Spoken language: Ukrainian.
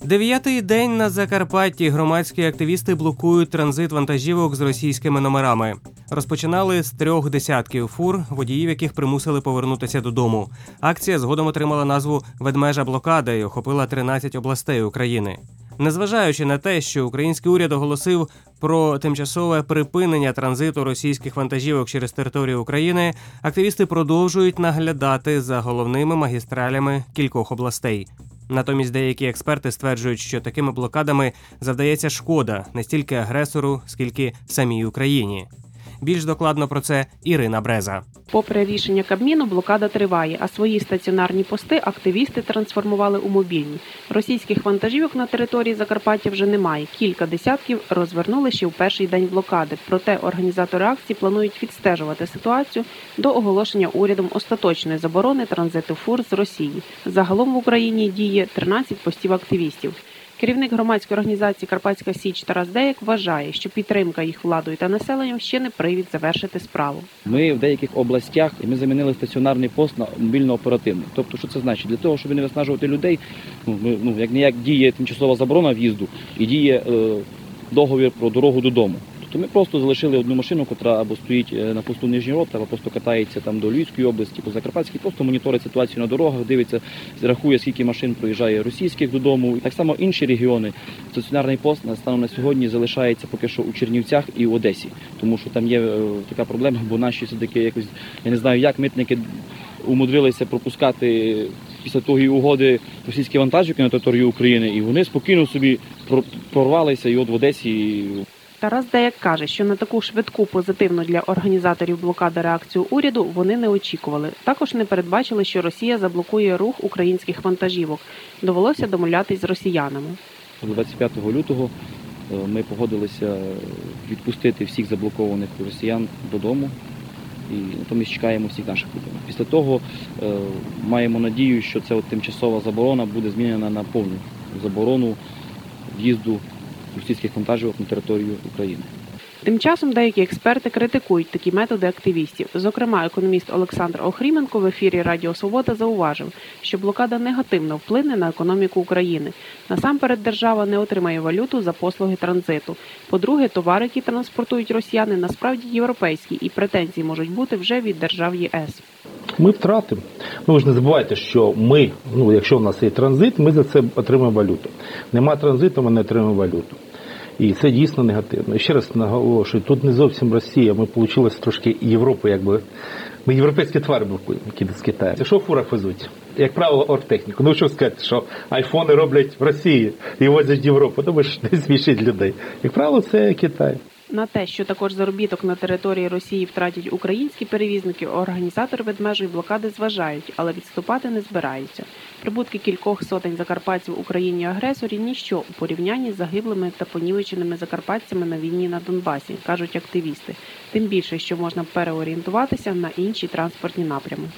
Дев'ятий день на Закарпатті громадські активісти блокують транзит вантажівок з російськими номерами. Розпочинали з 3 десятків фур, водіїв яких примусили повернутися додому. Акція згодом отримала назву «Ведмежа блокада» і охопила 13 областей України. Незважаючи на те, що український уряд оголосив про тимчасове припинення транзиту російських вантажівок через територію України, активісти продовжують наглядати за головними магістралями кількох областей. Натомість деякі експерти стверджують, що такими блокадами завдається шкода не стільки агресору, скільки самій Україні. Більш докладно про це Ірина Бреза. Попри рішення Кабміну, блокада триває, а свої стаціонарні пости активісти трансформували у мобільні. Російських вантажівок на території Закарпаття вже немає. Кілька десятків розвернули ще в перший день блокади. Проте організатори акції планують відстежувати ситуацію до оголошення урядом остаточної заборони транзиту фур з Росії. Загалом в Україні діє 13 постів активістів. Керівник громадської організації «Карпатська Січ» Тарас Деяк вважає, що підтримка їх владою та населенням ще не привід завершити справу. Ми в деяких областях замінили стаціонарний пост на мобільно-оперативний. Тобто, що це значить? Для того, щоб не виснажувати людей, як діє тимчасова заборона в'їзду і діє договір про дорогу додому. Тобто ми просто залишили одну машину, яка або стоїть на посту Нижній Рот, або просто катається там до Львівської області, по Закарпатській, просто моніторить ситуацію на дорогах, дивиться, рахує, скільки машин проїжджає російських додому. І так само інші регіони. Стаціонарний пост станом на сьогодні залишається поки що у Чернівцях і в Одесі, тому що там є така проблема, бо наші все-таки якось, я не знаю як, митники умудрилися пропускати після тої угоди російські вантажівки на територію України, і вони спокійно собі прорвалися і от в Одесі. Тарас Деяк каже, що на таку швидку позитивну для організаторів блокади реакцію уряду вони не очікували. Також не передбачили, що Росія заблокує рух українських вантажівок. Довелося домовлятись з росіянами. 25 лютого ми погодилися відпустити всіх заблокованих росіян додому. І натомість чекаємо всіх наших людей. Після того маємо надію, що ця тимчасова заборона буде змінена на повну заборону в'їзду російських вантажівок на територію України. Тим часом деякі експерти критикують такі методи активістів. Зокрема, економіст Олександр Охріменко в ефірі Радіо Свобода зауважив, що блокада негативно вплине на економіку України. Насамперед, держава не отримає валюту за послуги транзиту. По-друге, товари, які транспортують росіяни, насправді європейські, і претензії можуть бути вже від держав ЄС. Ми втратимо. Ви ж не забувайте, що ми, якщо в нас є транзит, ми за це отримаємо валюту. Нема транзиту, ми не отримаємо валюту. І це дійсно негативно. І ще раз наголошую, тут не зовсім Росія, ми отримали трошки Європу, ми європейські товари блокуємо, які з Китаю. Що в фурах везуть? Як правило, оргтехніку. Що сказати, що айфони роблять в Росії і возять в Європу, тому що не смішить людей. Як правило, це Китай. На те, що також заробіток на території Росії втратять українські перевізники, організатори ведмежої блокади зважають, але відступати не збираються. Прибутки кількох сотень закарпатців Україні-агресорі – ніщо у порівнянні з загиблими та понівеченими закарпатцями на війні на Донбасі, кажуть активісти. Тим більше, що можна переорієнтуватися на інші транспортні напрями.